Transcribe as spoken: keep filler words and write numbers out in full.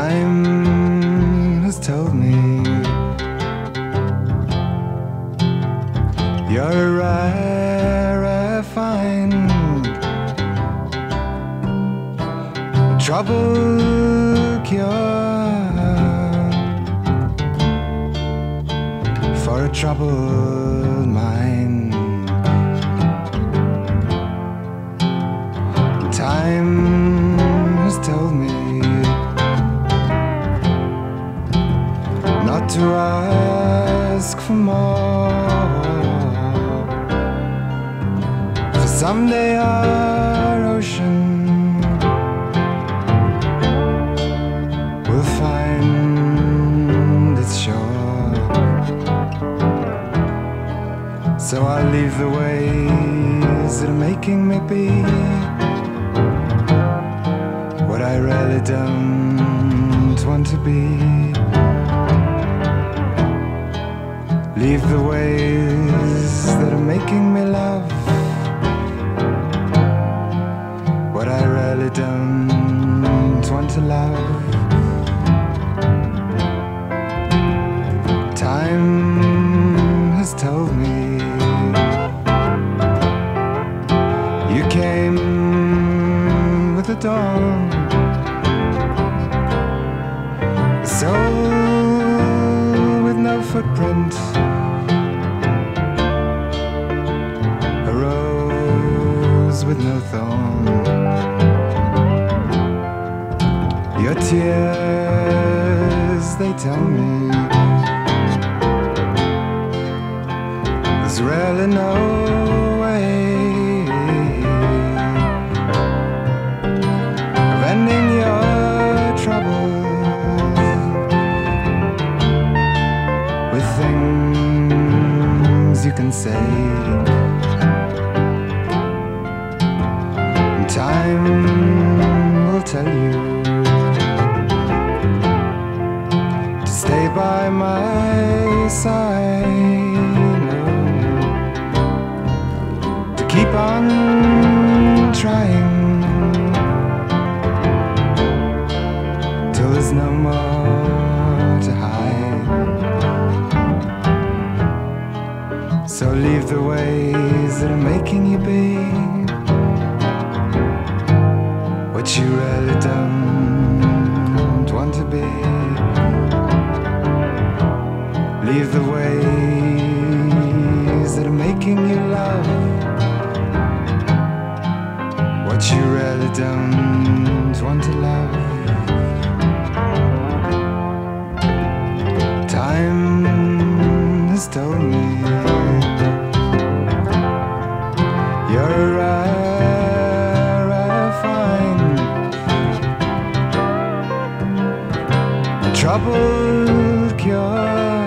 Time has told me you're a rare, rare find, a trouble cure for a troubled mind. Time has told me not to ask for more, for someday our ocean will find its shore. So I'll leave the ways that are making me be what I really don't want to be. Leave the ways that are making me love what I really don't want to love. Time has told me you came with the dawn, a soul with no footprint, a rose with no thorn. Your tears, they tell me there's really no way of ending your troubles with things you can say. And time will tell you to stay by my side, to keep on trying till there's no more to hide. So leave the ways that are making you be what you really don't want to be. Leave the ways that are making you love what you really don't want to love. Time has told me you're a rare, rare find, a troubled cure